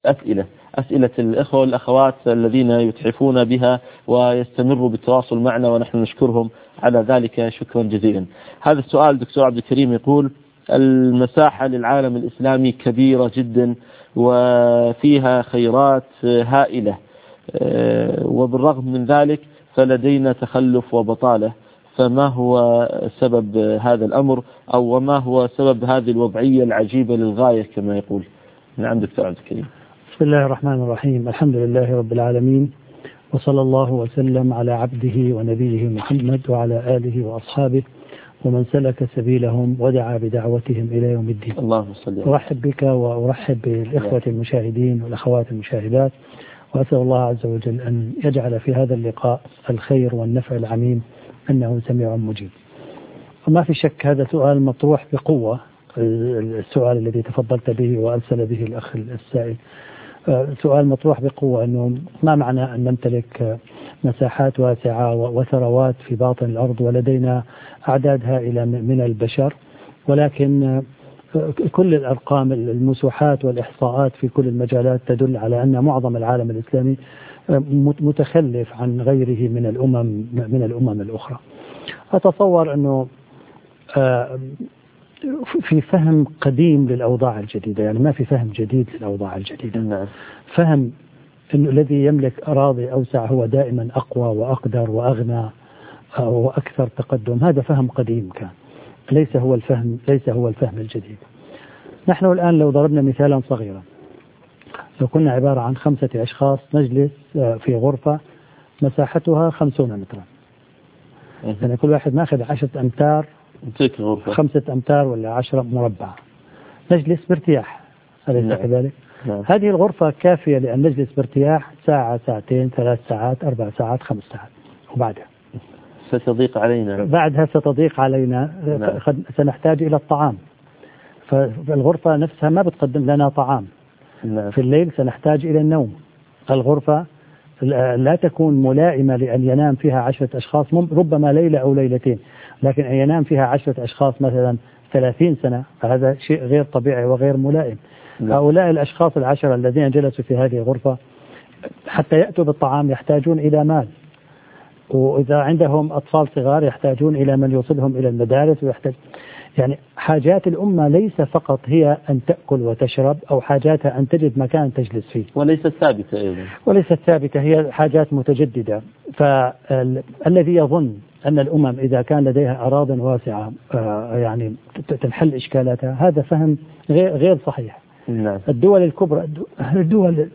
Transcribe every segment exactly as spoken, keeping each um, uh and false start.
أسئلة أسئلة الإخوة والأخوات الذين يتحفون بها ويستمروا بالتواصل معنا، ونحن نشكرهم على ذلك شكرا جزيلا. هذا السؤال دكتور عبد الكريم يقول: المساحة للعالم الإسلامي كبيرة جدا وفيها خيرات هائلة، وبالرغم من ذلك فلدينا تخلف وبطالة، فما هو سبب هذا الأمر، أو وما هو سبب هذه الوضعية العجيبة للغاية كما يقول؟ نعم دكتور عبد الكريم. بسم الله الرحمن الرحيم، الحمد لله رب العالمين، وصلى الله وسلم على عبده ونبيه محمد وعلى آله وأصحابه ومن سلك سبيلهم ودعا بدعوتهم إلى يوم الدين. اللهم صل. أرحب بك وأرحب بالإخوة المشاهدين والأخوات المشاهدات، وأسأل الله عز وجل أن يجعل في هذا اللقاء الخير والنفع العميم، أنه سميع مجيب. وما في شك هذا سؤال مطروح بقوة، السؤال الذي تفضلت به وأرسل به الأخ السائل، سؤال مطروح بقوة، أنه ما معنى أن نمتلك مساحات واسعة وثروات في باطن الأرض ولدينا أعداد هائلة من البشر، ولكن كل الأرقام المسوحات والإحصاءات في كل المجالات تدل على أن معظم العالم الإسلامي متخلف عن غيره من الأمم من الأمم الأخرى. أتصور أنه في فهم قديم للأوضاع الجديدة، يعني ما في فهم جديد للأوضاع الجديدة. فهم أنه الذي يملك أراضي أوسع هو دائما أقوى وأقدر وأغنى وأكثر تقدم، هذا فهم قديم كان، ليس هو الفهم ليس هو الفهم الجديد. نحن الآن لو ضربنا مثالا صغيرا، لو كنا عبارة عن خمسة أشخاص نجلس في غرفة مساحتها خمسون مترا، يعني كل واحد ماخذ عشرة أمتار، خمسة أمتار ولا عشرة مربع، نجلس بارتياح، أليس كذلك؟ نعم. هذه الغرفة كافية لأن نجلس بارتياح ساعة، ساعتين، ثلاث ساعات، أربع ساعات، خمس ساعات، وبعدها ستضيق علينا بعدها ستضيق علينا. نعم. سنحتاج إلى الطعام، فالغرفة نفسها ما بتقدم لنا طعام. نعم. في الليل سنحتاج إلى النوم، الغرفة لا تكون ملائمة لأن ينام فيها عشرة أشخاص، ربما ليلة أو ليلتين، لكن أن ينام فيها عشرة أشخاص مثلا ثلاثين سنة، فهذا شيء غير طبيعي وغير ملائم. نعم. هؤلاء الأشخاص العشرة الذين جلسوا في هذه الغرفة حتى يأتوا بالطعام يحتاجون إلى مال، وإذا عندهم أطفال صغار يحتاجون إلى من يوصلهم إلى المدارس، ويحتاج يعني حاجات الأمة ليس فقط هي أن تأكل وتشرب، أو حاجاتها أن تجد مكان تجلس فيه، وليست ثابتة أيضا، وليست ثابتة، هي حاجات متجددة. فالذي يظن أن الأمم إذا كان لديها أراضٍ واسعة يعني تنحل إشكالاتها، هذا فهم غير غير صحيح. نعم. الدول الكبرى، الدول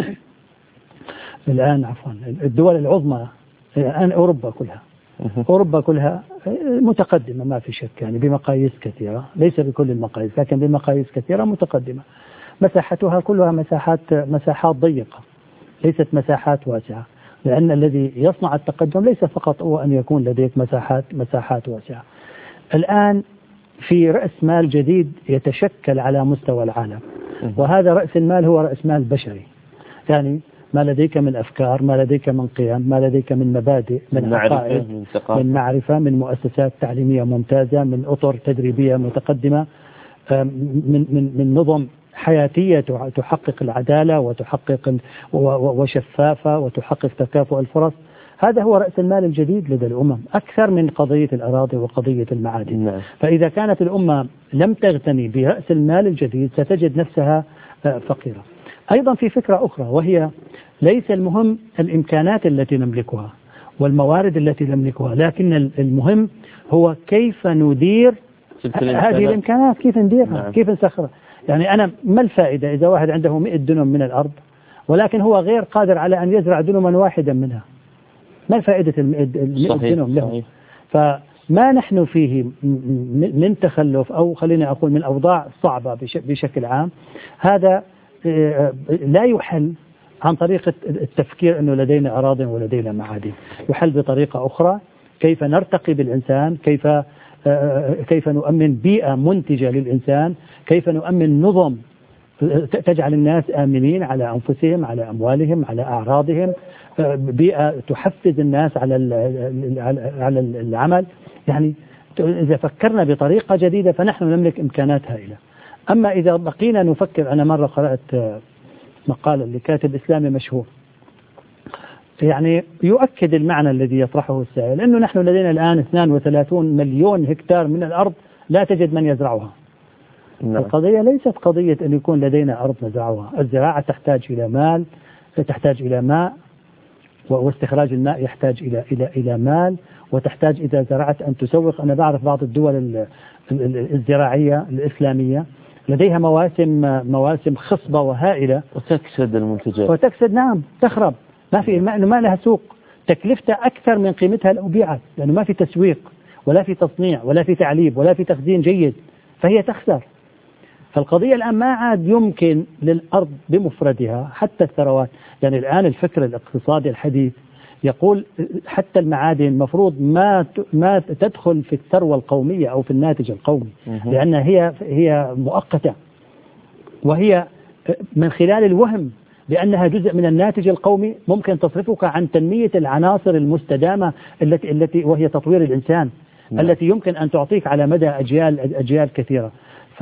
الآن عفوا الدول العظمى الآن أوروبا كلها أوروبا كلها متقدمة ما في شك، يعني بمقاييس كثيرة، ليس بكل المقاييس لكن بمقاييس كثيرة متقدمة. مساحتها كلها مساحات مساحات ضيقة، ليست مساحات واسعة، لأن الذي يصنع التقدم ليس فقط هو أن يكون لديك مساحات مساحات واسعة. الآن في رأس مال جديد يتشكل على مستوى العالم، وهذا رأس المال هو رأس مال بشري، يعني ما لديك من أفكار، ما لديك من قيم، ما لديك من مبادئ، من عقائد، من, من معرفة، من مؤسسات تعليمية ممتازة، من أطر تدريبية متقدمة، من, من, من نظم حياتية تحقق العدالة وتحقق وشفافة وتحقق تكافؤ الفرص. هذا هو رأس المال الجديد لدى الأمم، أكثر من قضية الأراضي وقضية المعادن. نعم. فإذا كانت الأمة لم تغتني برأس المال الجديد ستجد نفسها فقيرة. أيضا في فكرة أخرى، وهي ليس المهم الإمكانات التي نملكها والموارد التي نملكها، لكن المهم هو كيف ندير هذه الإمكانات، كيف نديرها. نعم. كيف نسخرها. يعني أنا ما الفائدة إذا واحد عنده مئة دنم من الأرض ولكن هو غير قادر على أن يزرع دنما واحدا منها؟ ما فائدة المئة دنم له؟ فما نحن فيه من تخلف، أو خلينا أقول من أوضاع صعبة بشكل عام، هذا لا يحل عن طريقة التفكير أنه لدينا أراضٍ ولدينا معادن، يحل بطريقة أخرى، كيف نرتقي بالإنسان، كيف كيف نؤمن بيئة منتجة للإنسان، كيف نؤمن نظم تجعل الناس آمنين على أنفسهم، على أموالهم، على أعراضهم، بيئة تحفز الناس على على العمل. يعني إذا فكرنا بطريقة جديدة فنحن نملك إمكانات هائلة. أما إذا بقينا نفكر، أنا مرة قرأت مقالا لكاتب إسلامي مشهور يعني يؤكد المعنى الذي يطرحه السائل، لأنه نحن لدينا الآن اثنين وثلاثين مليون هكتار من الأرض لا تجد من يزرعها. نعم. القضية ليست قضية أن يكون لدينا أرض نزرعها، الزراعة تحتاج إلى مال، تحتاج إلى ماء، واستخراج الماء يحتاج إلى إلى إلى مال، وتحتاج إذا زرعت أن تسوق. أنا بعرف بعض الدول الزراعية الإسلامية لديها مواسم مواسم خصبة وهائلة وتكسد المنتجات وتكسد نعم تخرب، ما في ما, ما لها سوق، تكلفتها أكثر من قيمتها لو بيعت، لأنه ما في تسويق ولا في تصنيع ولا في تعليب ولا في تخزين جيد، فهي تخسر. فالقضية الآن ما عاد يمكن للأرض بمفردها حتى الثروات، يعني الآن الفكر الاقتصادي الحديث يقول حتى المعادن مفروض ما ما تدخل في الثروة القومية أو في الناتج القومي، لأنها هي هي مؤقتة، وهي من خلال الوهم بأنها جزء من الناتج القومي ممكن تصرفك عن تنمية العناصر المستدامة التي التي وهي تطوير الإنسان التي يمكن أن تعطيك على مدى أجيال أجيال كثيرة.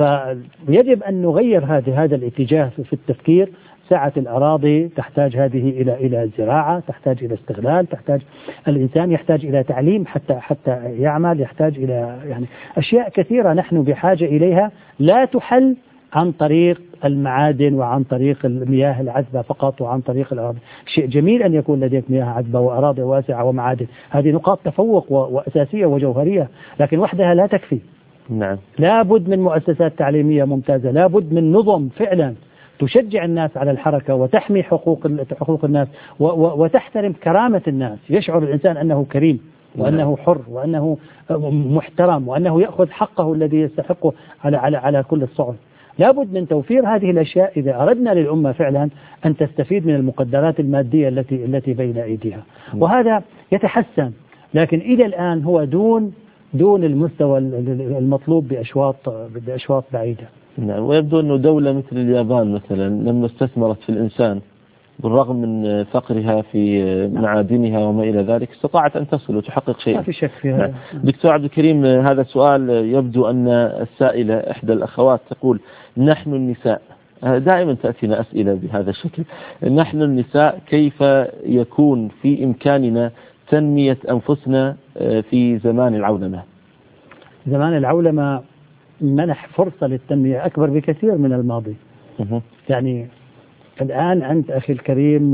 فيجب أن نغير هذا هذا الاتجاه في التفكير. سعة الأراضي تحتاج هذه إلى إلى الزراعة، تحتاج إلى استغلال، تحتاج الإنسان يحتاج إلى تعليم حتى حتى يعمل، يحتاج إلى يعني أشياء كثيرة نحن بحاجة إليها لا تحل عن طريق المعادن وعن طريق المياه العذبة فقط وعن طريق الأراضي. شيء جميل أن يكون لديك مياه عذبة وأراضي واسعة ومعادن، هذه نقاط تفوق وأساسية وجوهرية، لكن وحدها لا تكفي. نعم. لا بد من مؤسسات تعليمية ممتازة، لا بد من نظم فعلا تشجع الناس على الحركة وتحمي حقوق حقوق الناس وتحترم كرامة الناس، يشعر الإنسان أنه كريم وأنه حر وأنه محترم وأنه يأخذ حقه الذي يستحقه على على على كل الصعد. لا بد من توفير هذه الأشياء إذا أردنا للأمة فعلا أن تستفيد من المقدرات المادية التي التي بين أيديها، وهذا يتحسن، لكن إلى الآن هو دون دون المستوى المطلوب بأشواط بأشواط بعيدة. نعم. ويبدو أنه دولة مثل اليابان مثلا لما استثمرت في الإنسان بالرغم من فقرها في معادنها وما إلى ذلك استطاعت أن تصل وتحقق شيئا. ما في شك فيها. نعم. دكتور عبد الكريم، هذا سؤال يبدو أن السائلة إحدى الأخوات تقول: نحن النساء، دائما تأتينا أسئلة بهذا الشكل، نحن النساء كيف يكون في إمكاننا تنمية أنفسنا في زمان العولمة؟ زمان العولمة منح فرصة للتنمية أكبر بكثير من الماضي. يعني الآن أنت أخي الكريم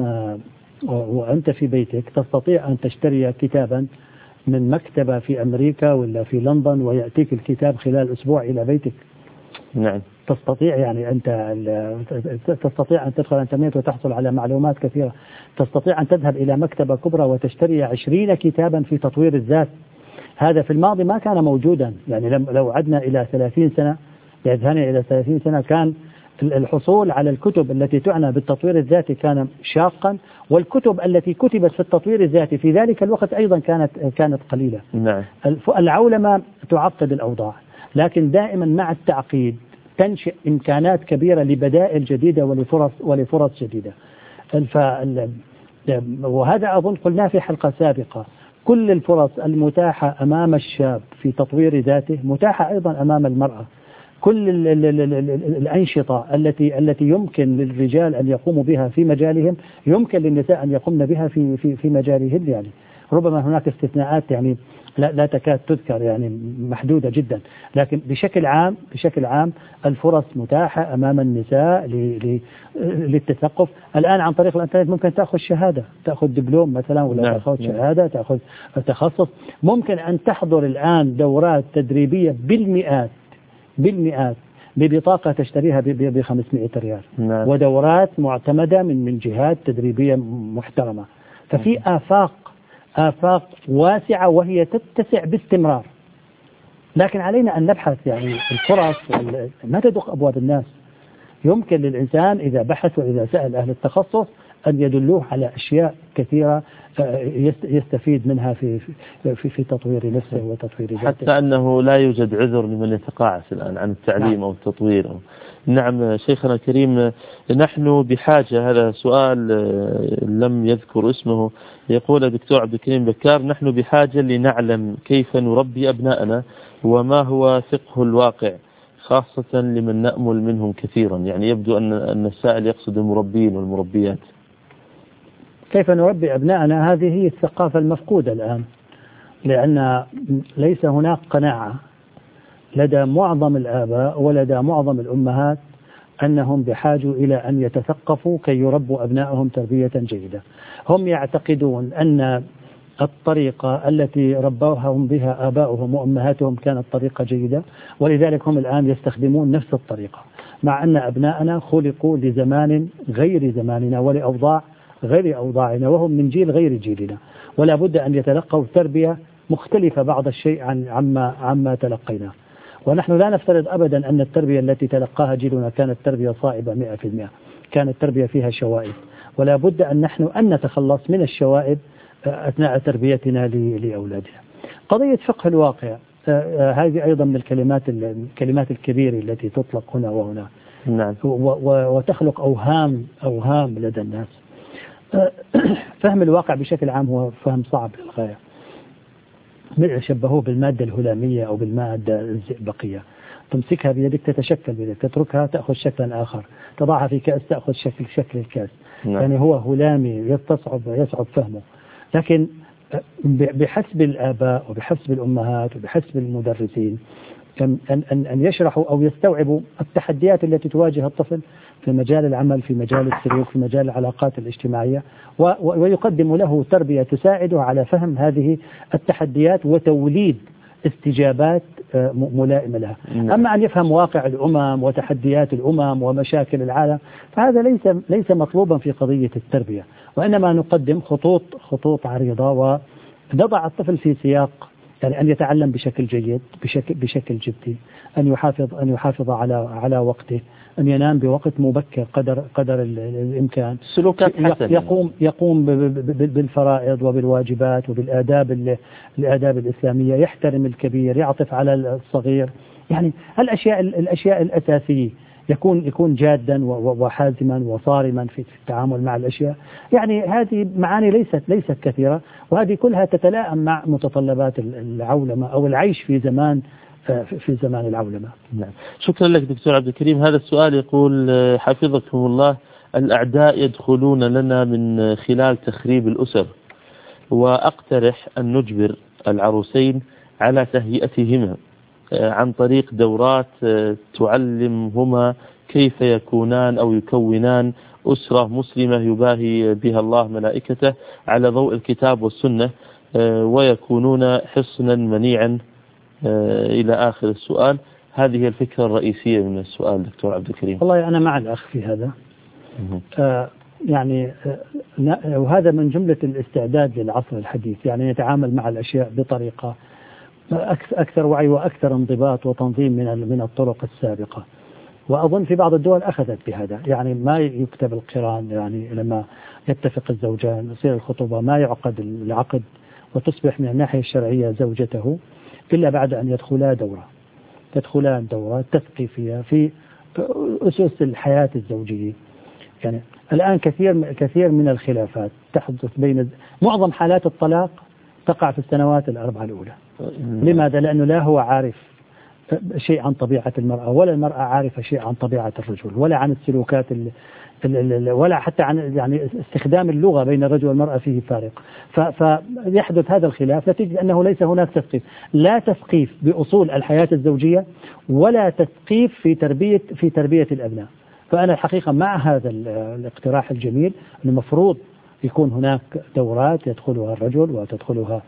وأنت في بيتك تستطيع أن تشتري كتابا من مكتبة في أمريكا ولا في لندن ويأتيك الكتاب خلال أسبوع إلى بيتك. نعم. تستطيع يعني أنت تستطيع أن تدخل الإنترنت وتحصل على معلومات كثيرة. تستطيع أن تذهب إلى مكتبة كبرى وتشتري عشرين كتابا في تطوير الذات. هذا في الماضي ما كان موجودا. يعني لو عدنا إلى ثلاثين سنة يذهبنا إلى ثلاثين سنة كان الحصول على الكتب التي تعنى بالتطوير الذاتي كان شاقا، والكتب التي كتبت في التطوير الذاتي في ذلك الوقت أيضا كانت كانت قليلة. نعم. العولمة تعقد الأوضاع، لكن دائما مع التعقيد تنشئ إمكانات كبيرة لبدائل جديدة ولفرص ولفرص جديدة. وهذا أظن قلنا في حلقة سابقة، كل الفرص المتاحة أمام الشاب في تطوير ذاته متاحة أيضا أمام المرأة. كل الأنشطة التي التي يمكن للرجال أن يقوموا بها في مجالهم يمكن للنساء أن يقومن بها في في في مجالهن. يعني ربما هناك استثناءات يعني لا لا تكاد تذكر، يعني محدودة جدا، لكن بشكل عام بشكل عام الفرص متاحة أمام النساء للتثقف. الآن عن طريق الإنترنت ممكن تأخذ شهادة، تأخذ دبلوم مثلا، ولا نعم. تأخذ شهادة، تأخذ تخصص. ممكن أن تحضر الآن دورات تدريبية بالمئات بالمئات ببطاقة تشتريها ب خمسمائة ريال. نعم. ودورات معتمدة من من جهات تدريبية محترمة. ففي آفاق آفاق واسعة وهي تتسع باستمرار، لكن علينا أن نبحث. يعني الفرص ما تدق أبواب الناس. يمكن للإنسان إذا بحث وإذا سأل أهل التخصص أن يدلوه على أشياء كثيرة يستفيد منها في في في تطوير نفسه وتطوير ذاته. حتى أنه لا يوجد عذر لمن يتقاعس الآن عن التعليم. نعم. أو التطوير. نعم شيخنا الكريم، نحن بحاجة، هذا سؤال لم يذكر اسمه، يقول الدكتور عبد الكريم بكار: نحن بحاجة لنعلم كيف نربي أبناءنا وما هو فقه الواقع خاصة لمن نأمل منهم كثيرا؟ يعني يبدو أن أن السائل يقصد المربين والمربيات. كيف نربي أبنائنا؟ هذه هي الثقافة المفقودة الآن، لأن ليس هناك قناعة لدى معظم الآباء ولدى معظم الأمهات أنهم بحاجة إلى أن يتثقفوا كي يربوا أبنائهم تربية جيدة. هم يعتقدون أن الطريقة التي ربوهم بها آباؤهم وأمهاتهم كانت طريقة جيدة، ولذلك هم الآن يستخدمون نفس الطريقة، مع أن أبنائنا خلقوا لزمان غير زماننا ولأوضاع غير أوضاعنا، وهم من جيل غير جيلنا، ولا بد أن يتلقوا تربية مختلفة بعض الشيء عن عما عما تلقيناه. ونحن لا نفترض أبدا أن التربية التي تلقاها جيلنا كانت تربية صائبة مئة في المئة، كانت تربية فيها شوائب، ولا بد أن نحن أن نتخلص من الشوائب أثناء تربيتنا لأولادنا. قضية فقه الواقع هذه أيضا من الكلمات الكلمات الكبيرة التي تطلق هنا وهنا، نعم. وتخلق أوهام أوهام لدى الناس. فهم الواقع بشكل عام هو فهم صعب للغاية، شبهوه بالمادة الهلامية أو بالمادة الزئبقية، تمسكها بيدك تتشكل بيدك، تتركها تأخذ شكلا آخر، تضعها في كأس تأخذ شكل شكل الكأس. نعم. يعني هو هلامي يستصعب يصعب فهمه، لكن بحسب الآباء وبحسب الأمهات وبحسب المدرسين أن أن أن يشرحوا أو يستوعبوا التحديات التي تواجه الطفل في مجال العمل، في مجال السلوك، في مجال العلاقات الاجتماعية، ويقدم له تربية تساعده على فهم هذه التحديات وتوليد استجابات ملائمة لها. أما أن يفهم واقع الأمم وتحديات الأمم ومشاكل العالم فهذا ليس ليس مطلوبا في قضية التربية، وإنما نقدم خطوط خطوط عريضة ونضع الطفل في سياق، يعني أن يتعلم بشكل جيد بشكل بشكل جدي، أن يحافظ أن يحافظ على على وقته، أن ينام بوقت مبكر قدر قدر الإمكان، سلوكات حسنة، يقوم يقوم بالفرائض وبالواجبات وبالآداب الآداب الإسلامية، يحترم الكبير، يعطف على الصغير، يعني الأشياء الأشياء الأساسية، يكون يكون جادا وحازما وصارما في التعامل مع الأشياء. يعني هذه معاني ليست ليست كثيرة، وهذه كلها تتلائم مع متطلبات العولمة أو العيش في زمان في زمان العولمة. نعم. شكرا لك دكتور عبد الكريم. هذا السؤال يقول حفظكم الله: الأعداء يدخلون لنا من خلال تخريب الأسر، وأقترح أن نجبر العروسين على تهيئتهما عن طريق دورات تعلمهما كيف يكونان أو يكونان أسرة مسلمة يباهي بها الله ملائكته على ضوء الكتاب والسنة، ويكونون حصنا منيعا إلى آخر السؤال. هذه الفكرة الرئيسية من السؤال دكتور عبد الكريم. والله أنا مع الأخ في هذا. آه يعني آه وهذا من جملة الاستعداد للعصر الحديث، يعني يتعامل مع الأشياء بطريقة أكثر وعي وأكثر انضباط وتنظيم من من الطرق السابقة. وأظن في بعض الدول أخذت بهذا، يعني ما يكتب القران، يعني لما يتفق الزوجان يصير الخطوبة ما يعقد العقد وتصبح من الناحية الشرعية زوجته إلا بعد أن يدخلا دورة تدخلان دورة تثقيفية في أسس الحياة الزوجية. يعني الآن كثير كثير من الخلافات تحدث بين معظم حالات الطلاق تقع في السنوات الأربعة الأولى. لماذا؟ لأنه لا هو عارف شيء عن طبيعة المرأة، ولا المرأة عارفة شيء عن طبيعة الرجل، ولا عن السلوكات ال ولا حتى عن يعني استخدام اللغة بين الرجل والمرأة فيه فارق. فيحدث هذا الخلاف نتيجة أنه ليس هناك تثقيف، لا تثقيف بأصول الحياة الزوجية، ولا تثقيف في تربية في تربية الأبناء. فأنا الحقيقة مع هذا الاقتراح الجميل، المفروض يكون هناك دورات يدخلها الرجل وتدخلها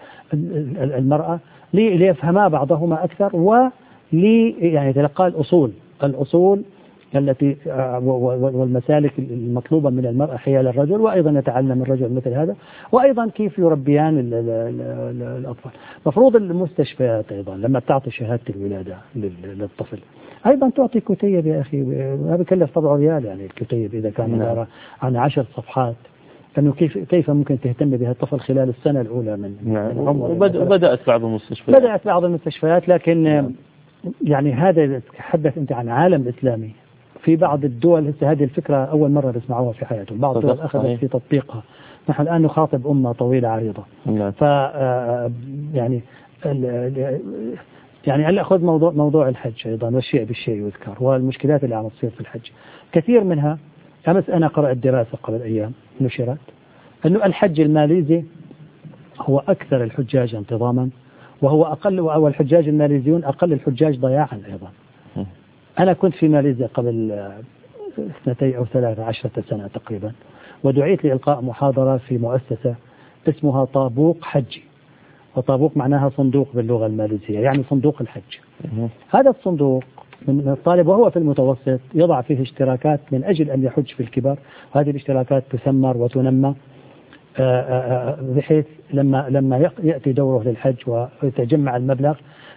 المرأة ليفهما بعضهما أكثر، ولي يعني يتلقى الأصول الأصول التي والمسالك المطلوبة من المرأة حيال الرجل، وأيضا يتعلم الرجل مثل هذا، وأيضا كيف يربيان الأطفال. مفروض المستشفيات أيضا لما تعطي شهادة الولادة للطفل أيضا تعطي كتيب يا أخي، ما بكلف طبعه ريال، يعني الكتيب إذا كان عبارة عن عشر صفحات، أنه كيف كيف ممكن تهتم بها الطفل خلال السنة الأولى من, نعم. من عمره. وبدأت بعض المستشفيات بدأت بعض المستشفيات، لكن نعم. يعني هذا تحدث أنت عن عالم إسلامي. في بعض الدول هذه الفكرة أول مرة بيسمعوها في حياتهم، بعض الدول أخذت في تطبيقها. نحن الآن نخاطب أمة طويلة عريضة. نعم. ف يعني يعني هلا خذ موضوع موضوع الحج أيضا، والشيء بالشيء يذكر، والمشكلات اللي عم تصير في الحج كثير منها. أمس أنا قرأت دراسة قبل أيام نشرت أنه الحج الماليزي هو أكثر الحجاج انتظاما، وهو أقل، والحجاج الماليزيون أقل الحجاج ضياعا أيضا. أنا كنت في ماليزيا قبل اثنتي أو ثلاثة عشرة سنة تقريبا، ودعيت لإلقاء محاضرة في مؤسسة اسمها طابوق حجي، وطابوق معناها صندوق باللغة الماليزية، يعني صندوق الحج. هذا الصندوق من الطالب وهو في المتوسط يضع فيه اشتراكات من أجل أن يحج في الكبار، وهذه الاشتراكات تثمر وتنمى بحيث لما لما يأتي دوره للحج ويتجمع المبلغ،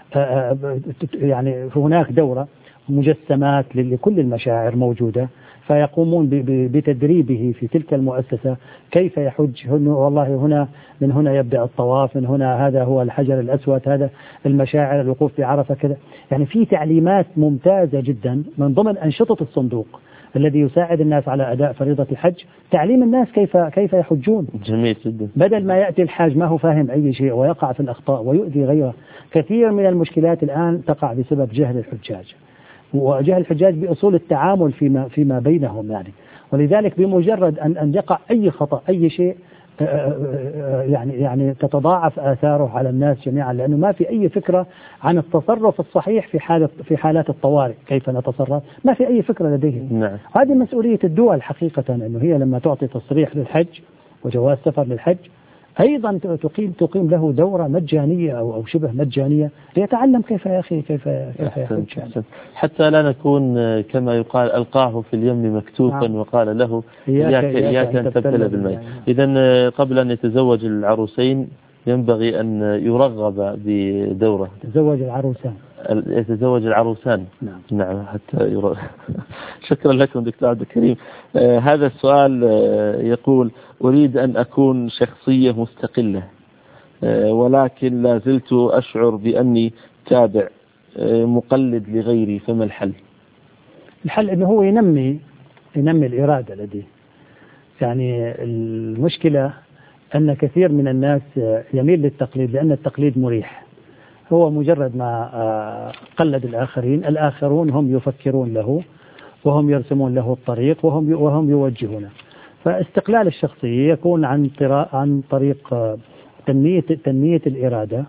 يعني هناك دورة مجسمات لكل المشاعر موجودة، فيقومون بتدريبه في تلك المؤسسة كيف يحج. والله هنا من هنا يبدأ الطواف، من هنا هذا هو الحجر الأسود، هذا المشاعر، الوقوف بعرفة كذا. يعني في تعليمات ممتازة جدا من ضمن أنشطة الصندوق الذي يساعد الناس على أداء فريضة الحج، تعليم الناس كيف كيف يحجون. جميل جدا. بدل ما يأتي الحاج ما هو فاهم أي شيء ويقع في الأخطاء ويؤذي غيره. كثير من المشكلات الآن تقع بسبب جهل الحجاج، وجهل الحجاج بأصول التعامل فيما فيما بينهم يعني. ولذلك بمجرد أن أن يقع أي خطأ أي شيء يعني يعني تتضاعف آثاره على الناس جميعا، لأنه ما في أي فكرة عن التصرف الصحيح في حالة في حالات الطوارئ، كيف نتصرف، ما في أي فكرة لديهم. نعم. هذه مسؤولية الدول حقيقة، أنه هي لما تعطي تصريح للحج وجواز سفر للحج أيضا تقيم تقيم له دورة مجانية أو أو شبه مجانية ليتعلم كيف يا أخي كيف كيف يحج يعني. حتى لا نكون كما يقال ألقاه في اليم مكتوفا. نعم. وقال له إياك, إياك أن تبتلى بالماء. إذن قبل أن يتزوج العروسين ينبغي أن يرغب بدورة. تزوج العروسان يتزوج العروسان. نعم. نعم حتى يرغب. شكرا لكم دكتور عبد الكريم. آه هذا السؤال آه يقول: أريد أن أكون شخصية مستقلة آه ولكن لا زلت أشعر بأني تابع آه مقلد لغيري، فما الحل؟ الحل أنه هو ينمي ينمي الإرادة لديه. يعني المشكلة أن كثير من الناس يميل للتقليد لأن التقليد مريح. هو مجرد ما قلد الآخرين، الآخرون هم يفكرون له وهم يرسمون له الطريق وهم وهم يوجهونه. فاستقلال الشخصية يكون عن عن طريق تنمية تنمية الإرادة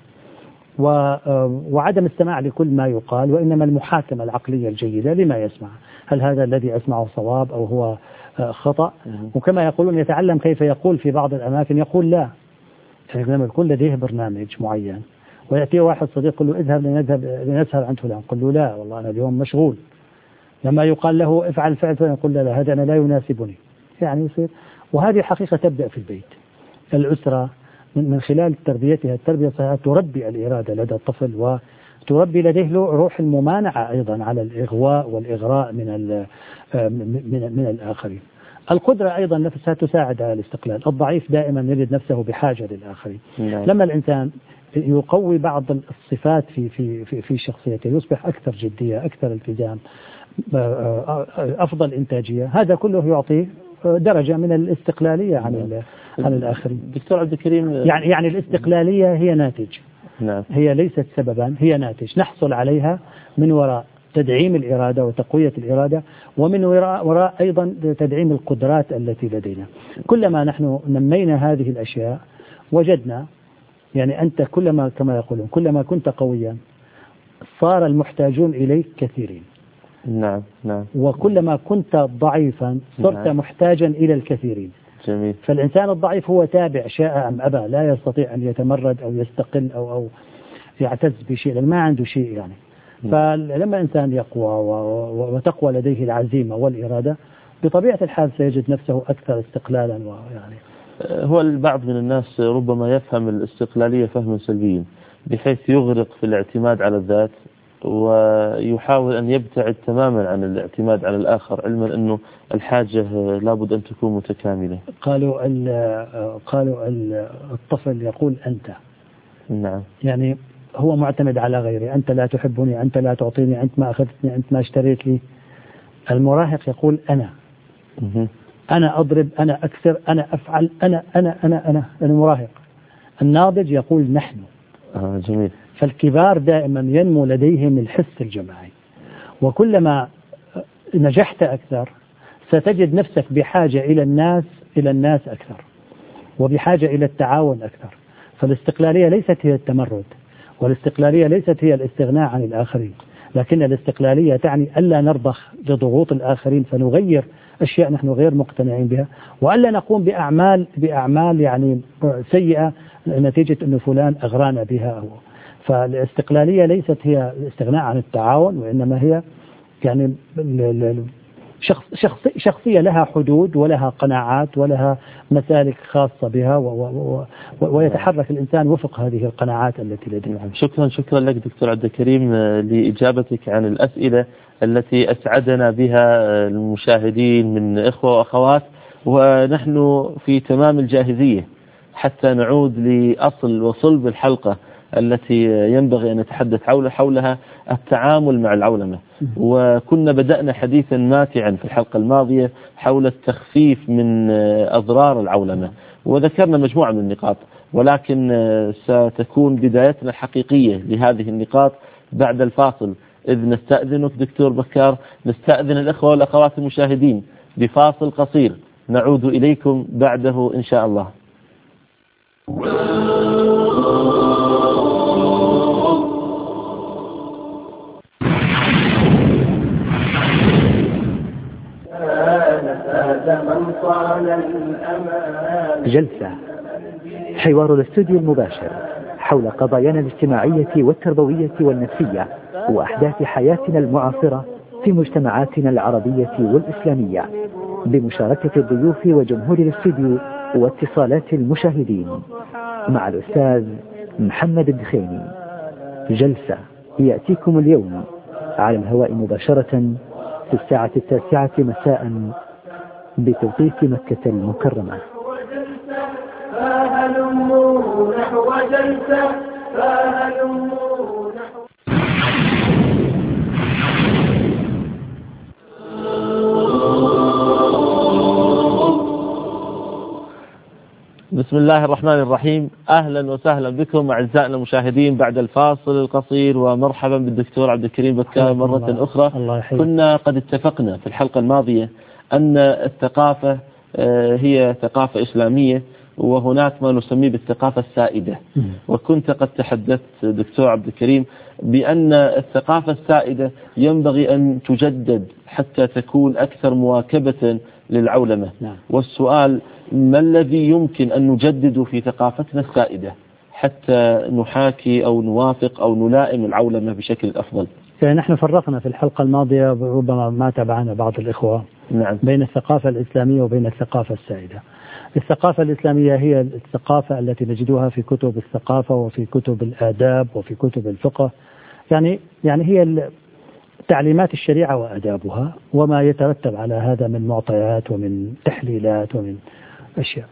وعدم السماع لكل ما يقال، وإنما المحاكمة العقلية الجيدة لما يسمع. هل هذا الذي أسمعه صواب أو هو خطأ؟ وكما يقولون يتعلم كيف يقول في بعض الأماكن يقول لا. يعني لما يكون لديه برنامج معين ويأتي واحد صديق يقول له اذهب لنذهب لنسهر عند فلان، يقول له لا والله أنا اليوم مشغول. لما يقال له افعل فعل فلان يقول لا لا هذا أنا لا يناسبني. يعني يصير. وهذه الحقيقة تبدأ في البيت. الأسرة من خلال تربيتها التربية الصحيحة تربي الإرادة لدى الطفل، وتربي لديه روح الممانعة أيضا على الإغواء والإغراء من من من الآخرين. القدرة أيضا نفسها تساعد على الاستقلال. الضعيف دائما يجد نفسه بحاجة للآخرين. نعم. لما الإنسان يقوي بعض الصفات في في في في شخصيته يصبح أكثر جدية، أكثر التزام، أفضل إنتاجية. هذا كله يعطيه درجة من الاستقلالية عن عن الآخرين. دكتور عبد الكريم، يعني يعني الاستقلالية هي ناتج. نعم. هي ليست سببا، هي ناتج نحصل عليها من وراء تدعيم الإرادة وتقوية الإرادة، ومن وراء, وراء أيضا تدعيم القدرات التي لدينا. كلما نحن نمينا هذه الأشياء وجدنا، يعني أنت كلما كما يقولون كلما كنت قويا صار المحتاجون إليك كثيرين. نعم نعم. وكلما كنت ضعيفا صرت نعم. محتاجا إلى الكثيرين. جميل. فالإنسان الضعيف هو تابع شاء أم أبى، لا يستطيع أن يتمرد أو يستقل أو أو يعتز بشيء لأن ما عنده شيء يعني. فلما الإنسان يقوى وتقوى لديه العزيمة والإرادة بطبيعة الحال سيجد نفسه أكثر استقلالا. ويعني هو البعض من الناس ربما يفهم الاستقلالية فهما سلبيا بحيث يغرق في الاعتماد على الذات ويحاول أن يبتعد تماما عن الاعتماد على الآخر، علما أنه الحاجة لابد أن تكون متكاملة. قالوا قالوا الطفل يقول أنت. نعم. يعني هو معتمد على غيره، أنت لا تحبني، أنت لا تعطيني، أنت ما أخذتني، أنت ما اشتريت لي. المراهق يقول أنا مه. أنا أضرب، أنا أكسر، أنا أفعل، أنا أنا أنا أنا المراهق. الناضج يقول نحن. آه جميل. فالكبار دائما ينمو لديهم الحس الجماعي، وكلما نجحت أكثر ستجد نفسك بحاجة إلى الناس إلى الناس أكثر، وبحاجة إلى التعاون أكثر. فالاستقلالية ليست هي التمرد، والاستقلالية ليست هي الاستغناء عن الآخرين، لكن الاستقلالية تعني ألا نرضخ لضغوط الآخرين فنغير أشياء نحن غير مقتنعين بها، وألا نقوم بأعمال بأعمال يعني سيئة نتيجة أن فلان أغرانا بها. فالاستقلالية ليست هي الاستغناء عن التعاون، وإنما هي يعني شخص شخص شخصية لها حدود ولها قناعات ولها مسالك خاصة بها، و و و ويتحرك الإنسان وفق هذه القناعات التي لديه. شكرا شكرا لك دكتور عبد الكريم لإجابتك عن الأسئلة التي أسعدنا بها المشاهدين من إخوة وأخوات، ونحن في تمام الجاهزية حتى نعود لأصل وصلب الحلقة التي ينبغي أن نتحدث حولها، التعامل مع العولمة. وكنا بدأنا حديثا ماتعا في الحلقة الماضية حول التخفيف من أضرار العولمة، وذكرنا مجموعة من النقاط، ولكن ستكون بدايتنا الحقيقية لهذه النقاط بعد الفاصل، إذ نستأذنك دكتور بكار، نستأذن الأخوة والأخوات المشاهدين بفاصل قصير نعود إليكم بعده إن شاء الله. جلسة حوار الاستوديو المباشر حول قضايانا الاجتماعية والتربوية والنفسية وأحداث حياتنا المعاصرة في مجتمعاتنا العربية والإسلامية، بمشاركة الضيوف وجمهور الاستوديو واتصالات المشاهدين، مع الأستاذ محمد الدخيني. جلسة يأتيكم اليوم على الهواء مباشرة في الساعة التاسعة مساء بتوقيت مكة المكرمة. فهلموا نحو جلسة فهلموا نحو بسم الله الرحمن الرحيم. أهلا وسهلا بكم أعزائنا المشاهدين بعد الفاصل القصير، ومرحبا بالدكتور عبد الكريم بكار مرة الله أخرى. الله كنا قد اتفقنا في الحلقة الماضية أن الثقافة هي ثقافة إسلامية، وهناك ما نسميه بالثقافة السائدة. وكنت قد تحدثت دكتور عبد الكريم بأن الثقافة السائدة ينبغي أن تجدد حتى تكون أكثر مواكبة للعولمة. نعم. والسؤال: ما الذي يمكن أن نجدد في ثقافتنا السائدة حتى نحاكي أو نوافق أو نلائم العولمة بشكل أفضل؟ نحن فرقنا في الحلقة الماضية، ربما ما تابعنا بعض الإخوة، نعم، بين الثقافة الإسلامية وبين الثقافة السائدة. الثقافة الإسلامية هي الثقافة التي نجدها في كتب الثقافة وفي كتب الآداب وفي كتب الفقه، يعني يعني هي تعليمات الشريعة وآدابها وما يترتب على هذا من معطيات ومن تحليلات ومن أشياء.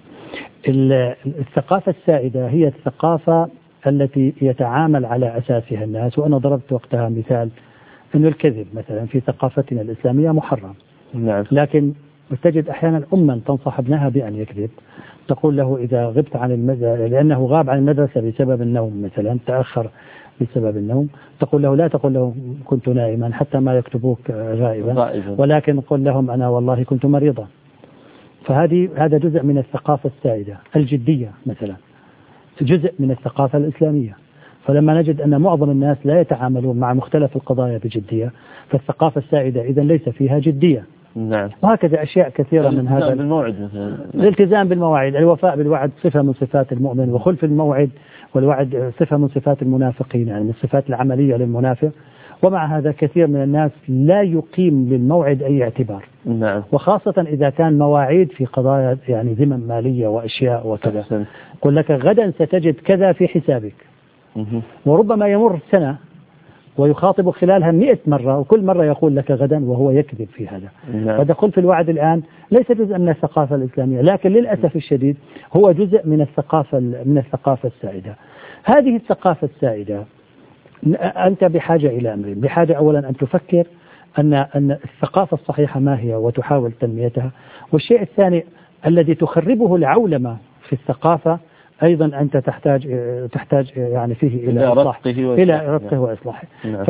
الثقافة السائدة هي الثقافة التي يتعامل على أساسها الناس، وأنا ضربت وقتها مثال أن الكذب مثلا في ثقافتنا الإسلامية محرم. نعم. لكن تجد أحيانا أما تنصح ابنها بأن يكذب، تقول له إذا غبت عن المدرسة لأنه غاب عن المدرسة بسبب النوم مثلا، تأخر بسبب النوم، تقول له لا تقول له كنت نائما حتى ما يكتبوك غائبا، ولكن قل لهم أنا والله كنت مريضا. فهذه هذا جزء من الثقافة السائدة. الجدية مثلا جزء من الثقافة الإسلامية، فلما نجد أن معظم الناس لا يتعاملون مع مختلف القضايا بجدية، فالثقافة السائدة إذن ليس فيها جدية. نعم. وهكذا أشياء كثيرة من هذا. الالتزام بالموعد مثلا. الالتزام بالمواعيد، الوفاء بالوعد صفة من صفات المؤمن، وخلف الموعد والوعد صفة من صفات المنافقين، يعني من الصفات العملية للمنافق. ومع هذا كثير من الناس لا يقيم للموعد أي اعتبار. نعم. وخاصة إذا كان مواعيد في قضايا يعني ذمم مالية وأشياء وكذا، يقول لك غدا ستجد كذا في حسابك، وربما يمر سنة ويخاطب خلالها مئة مرة، وكل مرة يقول لك غدا وهو يكذب في هذا. نعم. فدخل في الوعد الآن ليس جزء من الثقافة الإسلامية، لكن للأسف الشديد هو جزء من الثقافة من الثقافة السائدة. هذه الثقافة السائدة أنت بحاجة إلى أمرين، بحاجة أولا أن تفكر أن أن الثقافة الصحيحة ما هي وتحاول تنميتها، والشيء الثاني الذي تخربه العولمة في الثقافة أيضا أنت تحتاج تحتاج يعني فيه إلى إصلاح إلى ربطه وإصلاحه.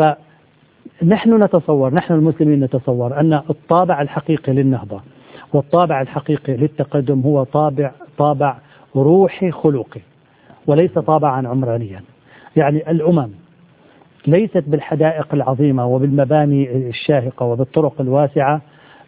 فنحن نتصور، نحن المسلمين نتصور أن الطابع الحقيقي للنهضة والطابع الحقيقي للتقدم هو طابع طابع روحي خلقي وليس طابعا عمرانيا. يعني الأمم ليست بالحدائق العظيمة وبالمباني الشاهقة وبالطرق الواسعة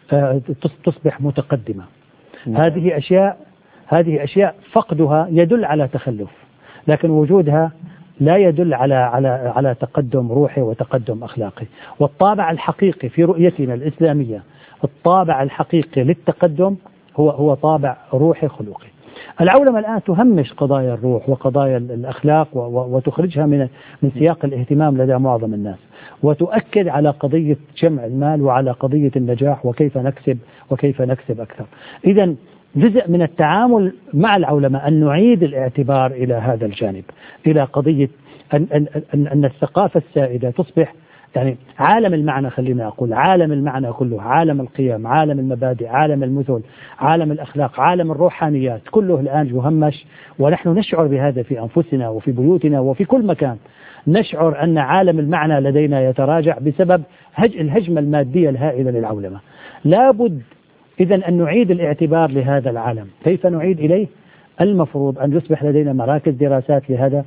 تصبح متقدمة. هذه أشياء هذه أشياء فقدها يدل على تخلف، لكن وجودها لا يدل على على على تقدم روحي وتقدم أخلاقي. والطابع الحقيقي في رؤيتنا الإسلامية، الطابع الحقيقي للتقدم هو هو طابع روحي خلقي. العولمة الآن تهمش قضايا الروح وقضايا الأخلاق وتخرجها من من سياق الاهتمام لدى معظم الناس، وتؤكد على قضية جمع المال وعلى قضية النجاح وكيف نكسب وكيف نكسب أكثر. إذن جزء من التعامل مع العولمة أن نعيد الاعتبار إلى هذا الجانب، إلى قضية أن, أن, أن, أن الثقافة السائدة تصبح يعني عالم المعنى، خلينا أقول عالم المعنى كله، عالم القيم، عالم المبادئ، عالم المثل، عالم الأخلاق، عالم الروحانيات، كله الآن يهمش، ونحن نشعر بهذا في أنفسنا وفي بيوتنا وفي كل مكان. نشعر أن عالم المعنى لدينا يتراجع بسبب الهجمة المادية الهائلة للعولمة. لابد إذن أن نعيد الاعتبار لهذا العالم. كيف نعيد إليه؟ المفروض أن يصبح لدينا مراكز دراسات لهذا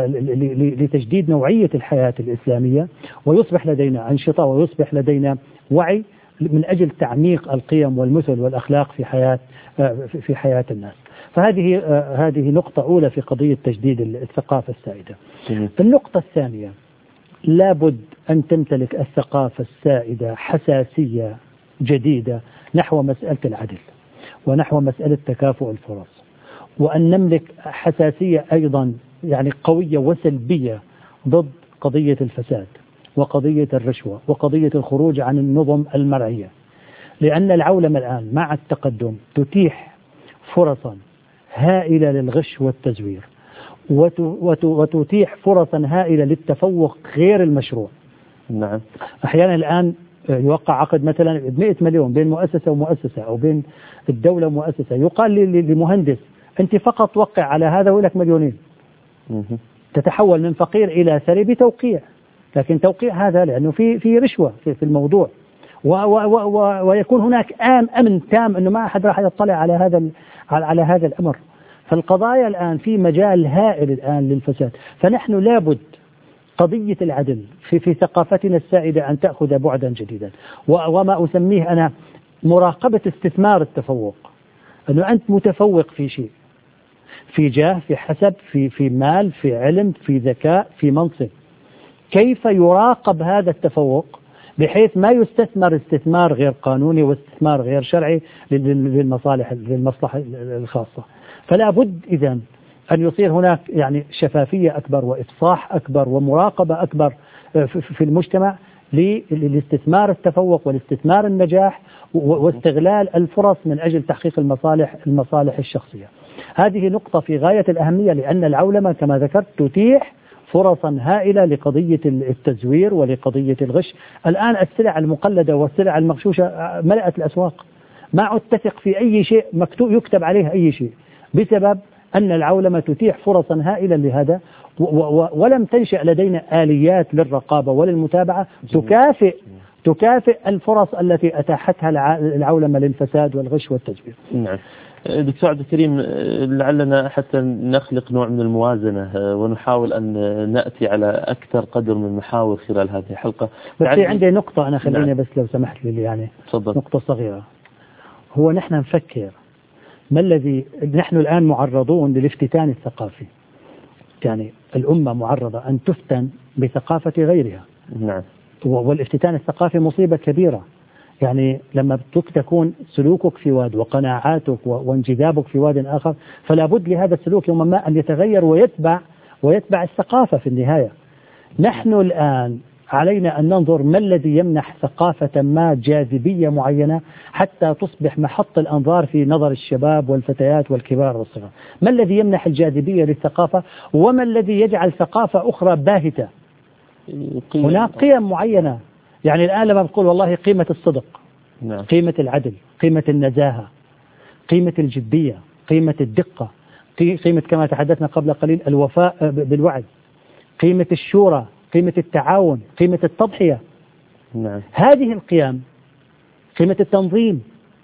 لتجديد نوعية الحياة الإسلامية، ويصبح لدينا أنشطة ويصبح لدينا وعي من أجل تعميق القيم والمثل والأخلاق في حياة في حياة الناس. فهذه هذه نقطة أولى في قضية تجديد الثقافة السائدة. النقطة الثانية، لابد أن تمتلك الثقافة السائدة حساسية جديدة نحو مسألة العدل ونحو مسألة تكافؤ الفرص، وأن نملك حساسية أيضا يعني قوية وسلبية ضد قضية الفساد وقضية الرشوة وقضية الخروج عن النظم المرعية. لأن العولمة الآن مع التقدم تتيح فرصا هائلة للغش والتزوير، وتتيح فرصا هائلة للتفوق غير المشروع. نعم. أحيانا الآن يوقع عقد مثلا مئة مليون بين مؤسسة ومؤسسة أو بين الدولة ومؤسسة، يقال لمهندس أنت فقط وقع على هذا ولك مليونين. تتحول من فقير إلى ثري بتوقيع، لكن توقيع هذا لأنه في في رشوة في, في الموضوع، و و و ويكون هناك آم أمن تام أنه ما أحد راح يطلع على هذا على هذا الأمر. فالقضايا الآن في مجال هائل الآن للفساد. فنحن لابد قضية العدل في في ثقافتنا السائدة أن تأخذ بعدا جديدا، وما أسميه أنا مراقبة استثمار التفوق. أنه أنت متفوق في شيء، في جاه، في حسب، في في مال، في علم، في ذكاء، في منصب، كيف يراقب هذا التفوق بحيث ما يستثمر استثمار غير قانوني واستثمار غير شرعي للمصالح للمصلحة الخاصة. فلا بد إذن أن يصير هناك يعني شفافية أكبر وإفصاح أكبر ومراقبة أكبر في المجتمع لاستثمار التفوق والاستثمار النجاح واستغلال الفرص من أجل تحقيق المصالح المصالح الشخصية. هذه نقطة في غاية الأهمية، لأن العولمة كما ذكرت تتيح فرصا هائلة لقضية التزوير ولقضية الغش. الآن السلع المقلدة والسلع المغشوشة ملأت الأسواق، ما عد تثق في أي شيء مكتوب يكتب عليه أي شيء، بسبب أن العولمة تتيح فرصا هائلة لهذا، ولم تنشأ لدينا آليات للرقابة وللمتابعة تكافئ تكافئ الفرص التي أتاحتها العولمة للفساد والغش والتزوير. نعم. دكتور عبد الكريم، لعلنا حتى نخلق نوع من الموازنة ونحاول أن نأتي على أكثر قدر من المحاور خلال هذه الحلقة. بس في عندي نقطة أنا خليني نعم. بس لو سمحت لي يعني صدق. نقطة صغيرة. هو نحن نفكر ما الذي نحن الآن معرضون للافتتان الثقافي، يعني الأمة معرضة أن تفتن بثقافة غيرها. نعم. والافتتان الثقافي مصيبة كبيرة. يعني لما تكون سلوكك في واد وقناعاتك وانجذابك في واد آخر، فلا بد لهذا السلوك يوما ما أن يتغير ويتبع ويتبع الثقافة في النهاية. نحن الآن علينا أن ننظر ما الذي يمنح ثقافة ما جاذبية معينة حتى تصبح محط الأنظار في نظر الشباب والفتيات والكبار والصغار. ما الذي يمنح الجاذبية للثقافة، وما الذي يجعل ثقافة أخرى باهتة؟ هناك قيم معينة. يعني الآن لما بقول والله قيمة الصدق، نعم. قيمة العدل، قيمة النزاهة، قيمة الجدية، قيمة الدقة، قيمة كما تحدثنا قبل قليل الوفاء بالوعد، قيمة الشورى، قيمة التعاون، قيمة التضحية. نعم. هذه القيم، قيمة التنظيم،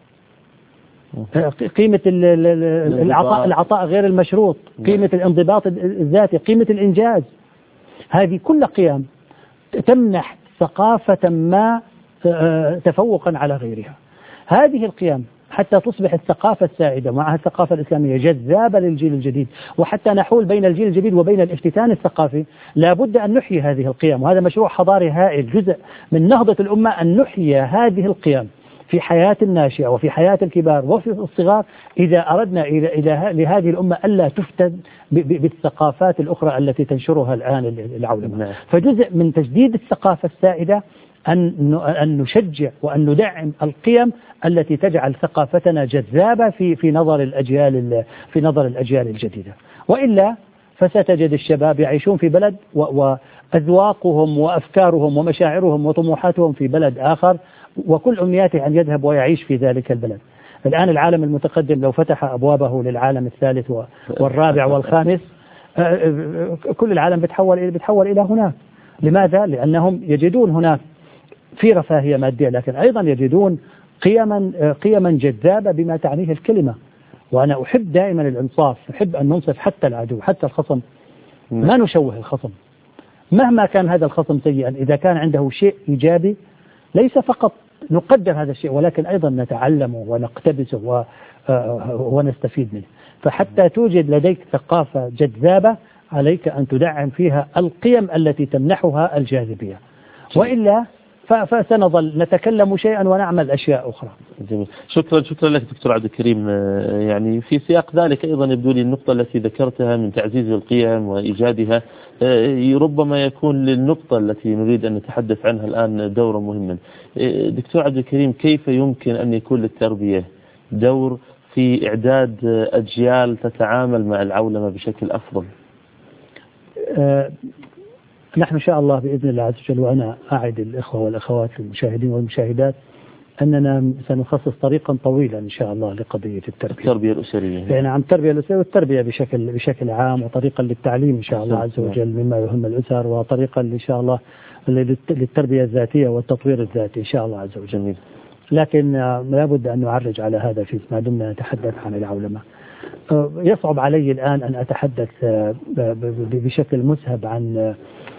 قيمة العطاء العطاء غير المشروط، قيمة الانضباط الذاتي، قيمة الإنجاز، هذه كل قيم تمنح ثقافة ما تفوقا على غيرها. هذه القيم حتى تصبح الثقافة السائدة معها الثقافة الإسلامية جذابة للجيل الجديد، وحتى نحول بين الجيل الجديد وبين الافتتان الثقافي لابد أن نحيي هذه القيم، وهذا مشروع حضاري هائل، جزء من نهضة الأمة أن نحيي هذه القيم في حياة الناشئة وفي حياة الكبار وفي الصغار، إذا أردنا إلى إلى لهذه الأمة ألا تفتن بالثقافات الأخرى التي تنشرها الآن العولمة. فجزء من تجديد الثقافة السائدة أن أن نشجع وأن ندعم القيم التي تجعل ثقافتنا جذابة في في نظر الأجيال في نظر الأجيال الجديدة، وإلا فستجد الشباب يعيشون في بلد وأذواقهم وأفكارهم ومشاعرهم وطموحاتهم في بلد آخر، وكل أمنياته أن يذهب ويعيش في ذلك البلد. الآن العالم المتقدم لو فتح أبوابه للعالم الثالث والرابع والخامس كل العالم بتحول بتحول إلى هناك. لماذا؟ لأنهم يجدون هناك في رفاهية مادية، لكن أيضا يجدون قيما قيما جذابة بما تعنيه الكلمة. وأنا أحب دائما الإنصاف، أحب أن ننصف حتى العدو حتى الخصم، ما نشوه الخصم مهما كان هذا الخصم سيئا. إذا كان عنده شيء إيجابي ليس فقط نقدر هذا الشيء ولكن أيضا نتعلمه ونقتبسه ونستفيد منه. فحتى توجد لديك ثقافة جذابة عليك أن تدعم فيها القيم التي تمنحها الجاذبية، وإلا فسنظل نتكلم شيئا ونعمل أشياء أخرى. جميل. شكرا شكرا لك دكتور عبد الكريم. يعني في سياق ذلك أيضا يبدو لي النقطة التي ذكرتها من تعزيز القيم وإيجادها ربما يكون للنقطة التي نريد أن نتحدث عنها الآن دورا مهما. دكتور عبد الكريم، كيف يمكن أن يكون للتربية دور في إعداد أجيال تتعامل مع العولمة بشكل أفضل؟ أه نحن إن شاء الله بإذن الله عز وجل، وأنا أعد الإخوة والأخوات المشاهدين والمشاهدات أننا سنخصص طريقا طويلا إن شاء الله لقضية التربية التربية الأسرية. يعني عن التربية الأسرية والتربية بشكل بشكل عام، وطريقا للتعليم إن شاء الله عز وجل مما يهم الأسر، وطريقا إن شاء الله للتربية الذاتية والتطوير الذاتي إن شاء الله عز وجل. جميل. لكن لابد أن نعرج على هذا في ما دمنا نتحدث عن العولمة. يصعب علي الآن أن أتحدث بشكل مسهب عن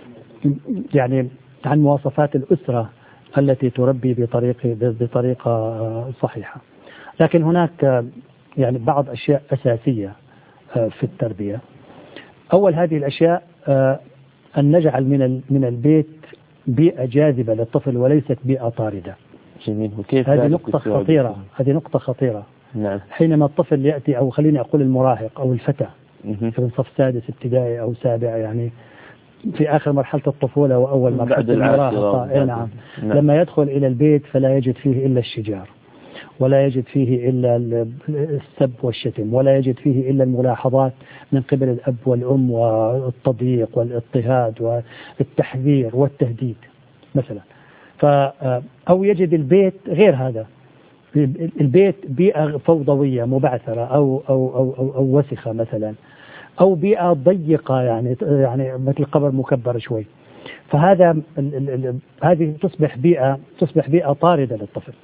يعني عن مواصفات الأسرة التي تربي بطريقة بطريقة صحيحة، لكن هناك يعني بعض أشياء أساسية في التربية. أول هذه الأشياء أن نجعل من من البيت بيئة جاذبة للطفل وليست بيئة طاردة. جميل. وكيف هذه نقطة خطيرة، هذه نقطة خطيرة. نعم. حينما الطفل يأتي، أو خليني أقول المراهق أو الفتى في صف سادس ابتدائي أو سابع، يعني في آخر مرحلة الطفولة وأول مرحلة المراهقة، نعم. نعم. لما يدخل إلى البيت فلا يجد فيه إلا الشجار، ولا يجد فيه إلا السب والشتم، ولا يجد فيه إلا الملاحظات من قبل الأب والأم والتضييق والاضطهاد والتحذير والتهديد مثلا. ف أو يجد البيت غير هذا، البيت بيئة فوضوية مبعثرة أو أو أو أو, أو وسخة مثلا، أو بيئة ضيقة يعني يعني مثل قبر مكبر شوي. فهذا ال ال هذه تصبح بيئة تصبح بيئة طاردة للطفل.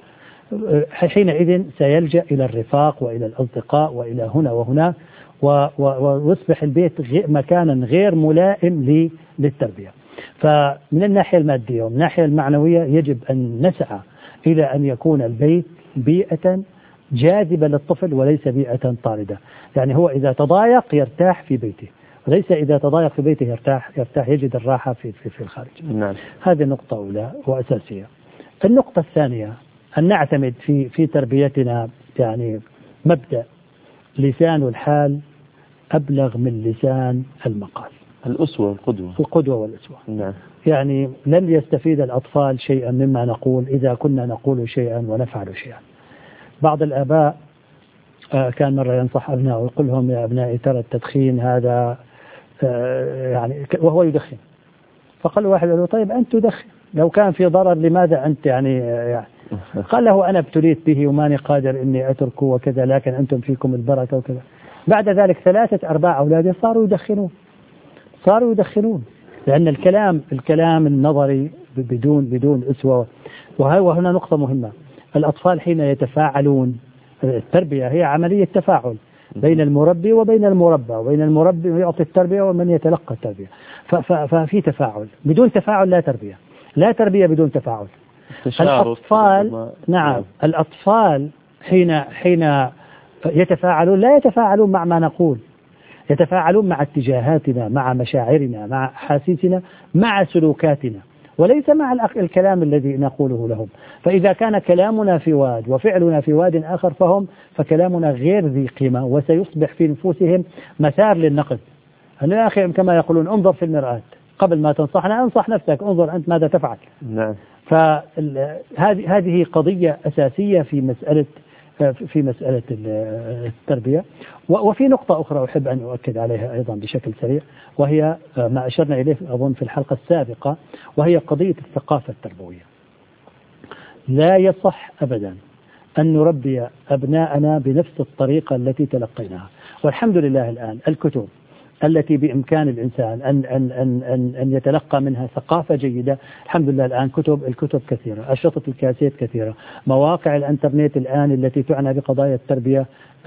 حينئذ سيلجأ إلى الرفاق وإلى الأصدقاء وإلى هنا وهنا، ويصبح البيت مكانا غير ملائم للتربية. فمن الناحية المادية ومن الناحية المعنوية يجب أن نسعى إلى أن يكون البيت بيئة جاذبة للطفل وليس بيئة طاردة. يعني هو إذا تضايق يرتاح في بيته، وليس إذا تضايق في بيته يرتاح يرتاح يجد الراحة في في, في الخارج. نعم. هذه نقطة أولى وأساسية. النقطة الثانية أن نعتمد في في تربيتنا يعني مبدأ لسان الحال أبلغ من لسان المقال. الأسوة والقدوة. القدوة والأسوة. نعم. يعني لن يستفيد الأطفال شيئا مما نقول إذا كنا نقول شيئا ونفعل شيئا. بعض الآباء كان مرة ينصح أبنائه ويقول لهم يا أبنائي ترى التدخين هذا يعني، وهو يدخن، فقال له واحد له طيب أنت تدخن، لو كان في ضرر لماذا أنت يعني, يعني قال له أنا ابتليت به وماني قادر إني أتركه وكذا، لكن أنتم فيكم البركة وكذا. بعد ذلك ثلاثة أرباع أولاده صاروا يدخنون صاروا يدخنون لأن الكلام الكلام النظري بدون بدون أسوة. وهنا نقطة مهمة، الأطفال حين يتفاعلون، التربية هي عملية تفاعل بين المربي وبين المربى، وبين المربي يعطي التربية ومن يتلقى التربية. ففي تفاعل، بدون تفاعل لا تربية، لا تربية بدون تفاعل. الأطفال نعم الأطفال حين حين يتفاعلون لا يتفاعلون مع ما نقول، يتفاعلون مع اتجاهاتنا، مع مشاعرنا، مع أحاسيسنا، مع سلوكاتنا، وليس مع الكلام الذي نقوله لهم. فإذا كان كلامنا في واد وفعلنا في واد آخر فهم فكلامنا غير ذي قيمة، وسيصبح في نفوسهم مسار للنقد. أنا يا أخي كما يقولون انظر في المرآة قبل ما تنصحنا، انصح نفسك، انظر أنت ماذا تفعل. نعم. فهذه هذه قضية أساسية في مسألة في مسألة التربية. وفي نقطة أخرى أحب أن أؤكد عليها أيضا بشكل سريع، وهي ما أشرنا إليه أظن في الحلقة السابقة، وهي قضية الثقافة التربوية. لا يصح أبدا أن نربي أبناءنا بنفس الطريقة التي تلقيناها. والحمد لله الآن الكتب التي بإمكان الإنسان أن أن أن أن أن يتلقى منها ثقافة جيدة، الحمد لله الآن كتب الكتب كثيرة، أشرطة الكاسيت كثيرة، مواقع الإنترنت الآن التي تعنى بقضايا التربية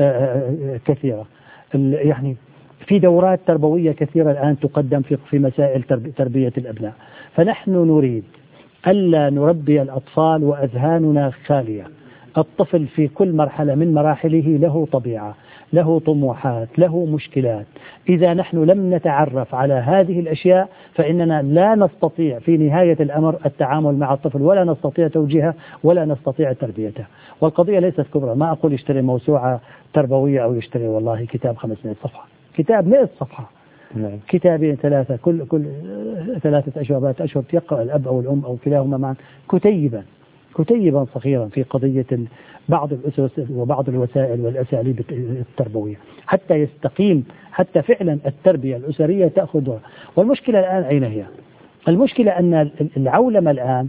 كثيرة، يعني في دورات تربوية كثيرة الآن تقدم في في مسائل تربية الأبناء. فنحن نريد ألا نربي الأطفال وأذهاننا خالية. الطفل في كل مرحلة من مراحله له طبيعة، له طموحات، له مشكلات. إذا نحن لم نتعرف على هذه الأشياء فإننا لا نستطيع في نهاية الأمر التعامل مع الطفل، ولا نستطيع توجيهه، ولا نستطيع تربيته. والقضية ليست كبرى، ما أقول يشتري موسوعة تربوية أو يشتري والله كتاب خمسمائة صفحة، كتاب مئة صفحة، نعم. كتابين ثلاثة، كل كل ثلاثة أشهر أشهر يقرأ الأب أو الأم أو كلاهما معا كتيبا كتيبا صغيرا في قضية بعض الأسس وبعض الوسائل والأساليب التربوية حتى يستقيم، حتى فعلا التربية الأسرية تأخذها. والمشكلة الآن أين هي؟ المشكلة أن العولمة الآن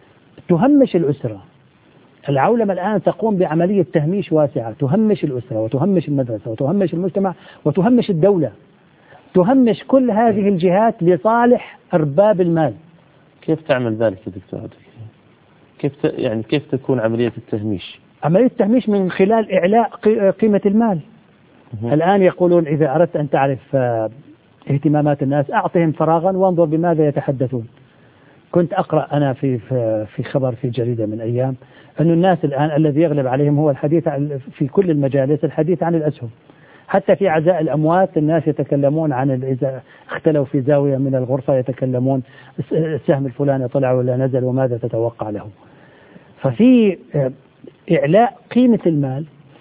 تهمش الأسرة، العولمة الآن تقوم بعملية تهميش واسعة، تهمش الأسرة وتهمش المدرسة وتهمش المجتمع وتهمش الدولة، تهمش كل هذه الجهات لصالح أرباب المال. كيف تعمل ذلك يا دكتور؟ كيف يعني كيف تكون عملية التهميش؟ عملية التهميش من خلال إعلاء قيمة المال. مه. الآن يقولون إذا أردت أن تعرف اهتمامات الناس أعطهم فراغا وانظر بماذا يتحدثون. كنت أقرأ أنا في في خبر في جريدة من أيام أن الناس الآن الذي يغلب عليهم هو الحديث عن في كل المجالس الحديث عن الأسهم. حتى في عزاء الأموات الناس يتكلمون عن إذا اختلوا في زاوية من الغرفة يتكلمون السهم الفلاني طلع ولا نزل وماذا تتوقع له. ففي إعلاء قيمة المال،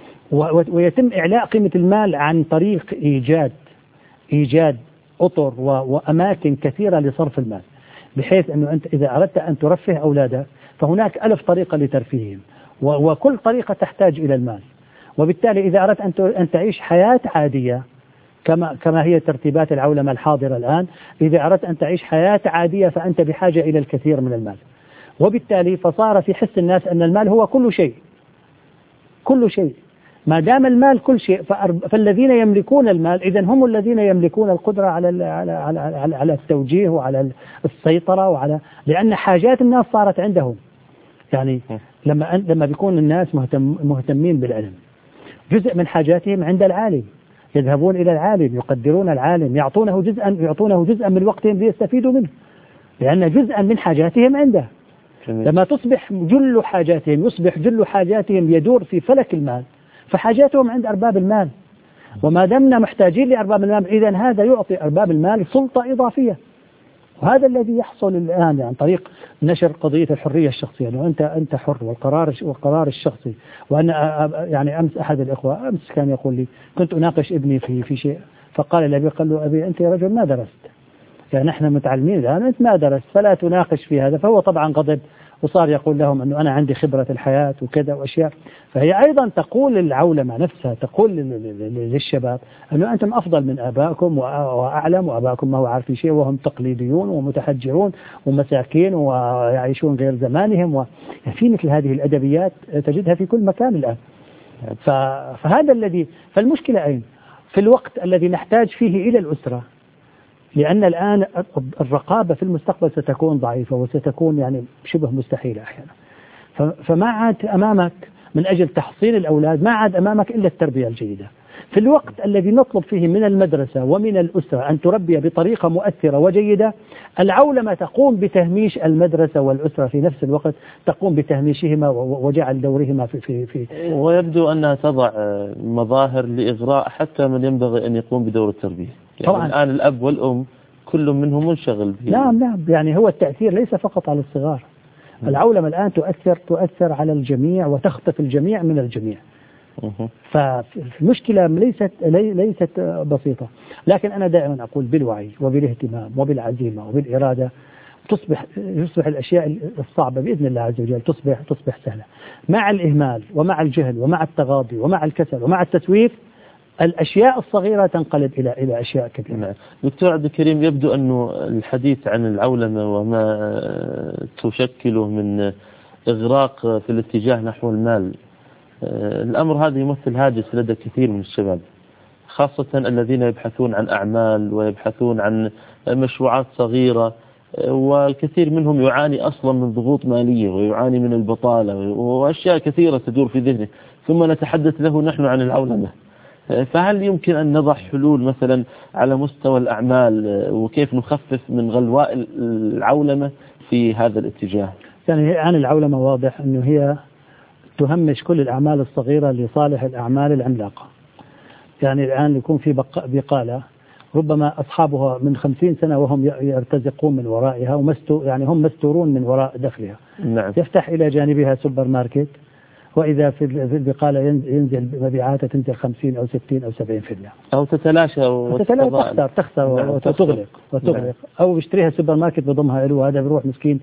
ويتم إعلاء قيمة المال عن طريق إيجاد إيجاد أطر وأماكن كثيرة لصرف المال، بحيث أنه أنت إذا أردت أن ترفه أولادك فهناك ألف طريقة لترفيههم، وكل طريقة تحتاج إلى المال. وبالتالي إذا أردت أن تعيش حياة عادية كما كما هي ترتيبات العولمة الحاضرة الآن، إذا أردت أن تعيش حياة عادية فأنت بحاجة إلى الكثير من المال. وبالتالي فصار في حس الناس أن المال هو كل شيء، كل شيء. ما دام المال كل شيء فالذين يملكون المال إذن هم الذين يملكون القدرة على على على على التوجيه وعلى السيطرة وعلى، لأن حاجات الناس صارت عندهم. يعني لما لما بيكون الناس مهتم مهتمين بالعلم، جزء من حاجاتهم عند العالم، يذهبون إلى العالم، يقدرون العالم، يعطونه جزءا يعطونه جزءا من وقتهم ليستفيدوا منه، لأن جزءا من حاجاتهم عنده. لما تصبح جل حاجاتهم يصبح جل حاجاتهم يدور في فلك المال، فحاجاتهم عند أرباب المال. وما دمنا محتاجين لأرباب المال إذن هذا يعطي أرباب المال سلطة إضافية. وهذا الذي يحصل الآن عن يعني طريق نشر قضية الحرية الشخصية، أنه أنت أنت حر والقرار والقرار الشخصي. وأنا يعني أمس أحد الإخوة أمس كان يقول لي كنت أناقش ابني في في شيء، فقال لي قال له أبي أنت يا رجل ما درست، يعني نحن متعلمين الآن أنت ما درست فلا تناقش في هذا. فهو طبعا غضب وصار يقول لهم أنه أنا عندي خبرة الحياة وكذا وأشياء. فهي أيضا تقول العولمة نفسها تقول للشباب أنه أنتم أفضل من آبائكم وأعلم، وآبائكم ما هو عارفين شيء وهم تقليديون ومتحجرون ومساكين ويعيشون غير زمانهم. وفي مثل هذه الأدبيات تجدها في كل مكان الآن. فهذا الذي فالمشكلة أين؟ في الوقت الذي نحتاج فيه إلى الأسرة، لأن الآن الرقابة في المستقبل ستكون ضعيفة وستكون يعني شبه مستحيلة أحيانا. فما عاد أمامك من أجل تحصيل الأولاد، ما عاد أمامك إلا التربية الجيدة. في الوقت الذي نطلب فيه من المدرسة ومن الأسرة أن تربي بطريقة مؤثرة وجيدة، العولمة تقوم بتهميش المدرسة والأسرة في نفس الوقت، تقوم بتهميشهما وجعل دورهما في في في ويبدو أنها تضع مظاهر لإغراء حتى من ينبغي أن يقوم بدور التربية. يعني طبعا الآن الأب والأم كل منهم منشغل به. نعم نعم، يعني هو التأثير ليس فقط على الصغار. العولمة الآن تؤثر تؤثر على الجميع وتخطف الجميع من الجميع. فالمشكلة ليست ليست بسيطة، لكن أنا دائما أقول بالوعي وبالاهتمام وبالعزيمة وبالإرادة تصبح يصبح الأشياء الصعبة بإذن الله عز وجل تصبح تصبح سهلة. مع الإهمال ومع الجهل ومع التغاضي ومع الكسل ومع التسويف، الأشياء الصغيرة تنقلب إلى إلى أشياء كبيرة. نعم. دكتور عبد الكريم، يبدو أنه الحديث عن العولمة وما تشكله من إغراق في الاتجاه نحو المال، الأمر هذا يمثل هاجس لدى كثير من الشباب، خاصة الذين يبحثون عن أعمال ويبحثون عن مشروعات صغيرة، والكثير منهم يعاني أصلا من ضغوط مالية ويعاني من البطالة وأشياء كثيرة تدور في ذهنه، ثم نتحدث له نحن عن العولمة. فهل يمكن أن نضع حلول مثلا على مستوى الأعمال وكيف نخفف من غلواء العولمة في هذا الاتجاه؟ يعني عن العولمة واضح أنه هي تهمش كل الأعمال الصغيرة لصالح الأعمال العملاقة. يعني الآن يكون في بقالة ربما أصحابها من خمسين سنة وهم يرتزقون من ورائها ومستو يعني هم مستورون من وراء دخلها. نعم. يفتح إلى جانبها سوبر ماركت، وإذا في البقالة ينزل مبيعاتها تنزل خمسين أو ستين أو سبعين في المئة، أو تتلاشى وتتلاشى تخسر تخسر وتغلق وتغلق، أو يشتريها سوبر ماركت بضمها له، وهذا بيروح مسكين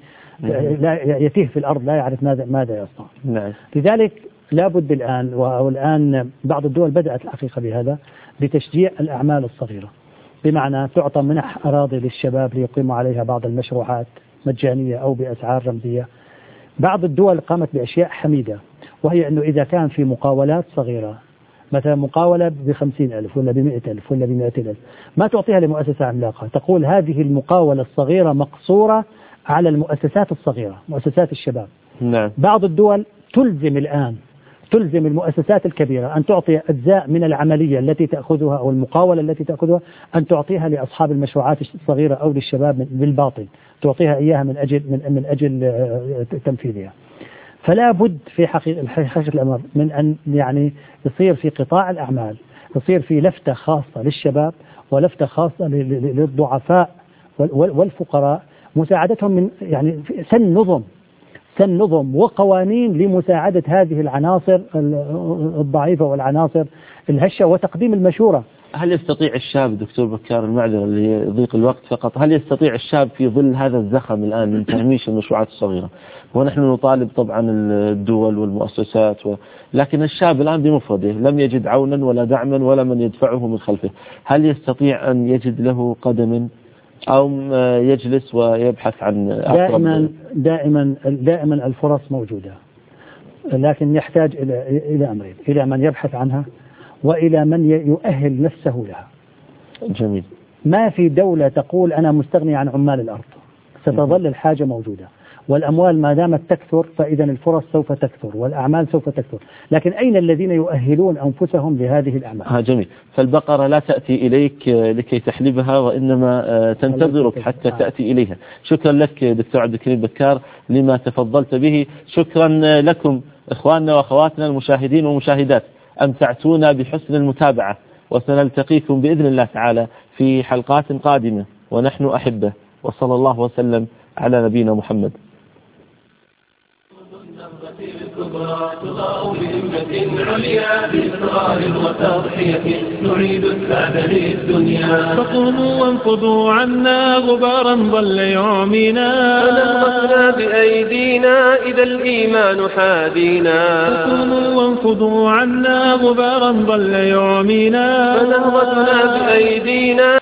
لا يتيه في الأرض لا يعرف ماذا ماذا يصنع. نعم. لذلك لابد الآن، والآن بعض الدول بدأت الحقيقة بهذا، بتشجيع الأعمال الصغيرة، بمعنى تعطى منح أراضي للشباب ليقيموا عليها بعض المشروعات مجانية أو بأسعار رمزية. بعض الدول قامت بأشياء حميدة، وهي أنه إذا كان في مقاولات صغيرة، مثلا مقاولة بخمسين ألف ولا بمئة ألف ولا بمئتين ألف، ما تعطيها لمؤسسة عملاقة، تقول هذه المقاولة الصغيرة مقصورة على المؤسسات الصغيرة، مؤسسات الشباب. نعم. بعض الدول تلزم الآن تلزم المؤسسات الكبيرة أن تعطي أجزاء من العملية التي تأخذها أو المقاولة التي تأخذها أن تعطيها لأصحاب المشروعات الصغيرة أو للشباب بالباطن، تعطيها إياها من أجل من, من أجل تنفيذها. فلا بد في حقيقة حقيقة الأمر من أن يعني يصير في قطاع الأعمال يصير في لفتة خاصة للشباب ولفتة خاصة للضعفاء والفقراء، مساعدتهم من يعني سن نظم سن نظم وقوانين لمساعدة هذه العناصر الضعيفة والعناصر الهشة وتقديم المشورة. هل يستطيع الشاب دكتور بكار، المعذرة لضيق الوقت فقط، هل يستطيع الشاب في ظل هذا الزخم الآن من تهميش المشروعات الصغيرة، ونحن نطالب طبعا الدول والمؤسسات و... لكن الشاب الآن بمفرده لم يجد عونا ولا دعما ولا من يدفعه من خلفه، هل يستطيع أن يجد له قدم أو يجلس ويبحث عن دائما دائما دائما الفرص موجودة، لكن يحتاج إلى إلى أمرين: إلى من يبحث عنها وإلى من يؤهل نفسه لها. جميل. ما في دولة تقول أنا مستغني عن عمال الأرض، ستظل الحاجة موجودة، والأموال ما دامت تكثر فإذا الفرص سوف تكثر والأعمال سوف تكثر، لكن أين الذين يؤهلون أنفسهم لهذه الأعمال؟ ها جميل. فالبقرة لا تأتي إليك لكي تحلبها، وإنما تنتظرك حتى تأتي إليها. شكرا لك دكتور عبد الكريم بكار لما تفضلت به. شكرا لكم إخواننا وأخواتنا المشاهدين والمشاهدات، أمتعتونا بحسن المتابعة، وسنلتقيكم بإذن الله تعالى في حلقات قادمة ونحن أحبة، وصلى الله وسلم على نبينا محمد. تضاء بهمة عليا بإصرار وتضحية نريد السعادة للدنيا. فقوموا وانفضوا عنا غبارا ضل يعمينا، فنهضتنا بأيدينا إذا الإيمان حادينا. فقوموا وانفضوا عنا غبارا ضل يعمينا، فنهضتنا بأيدينا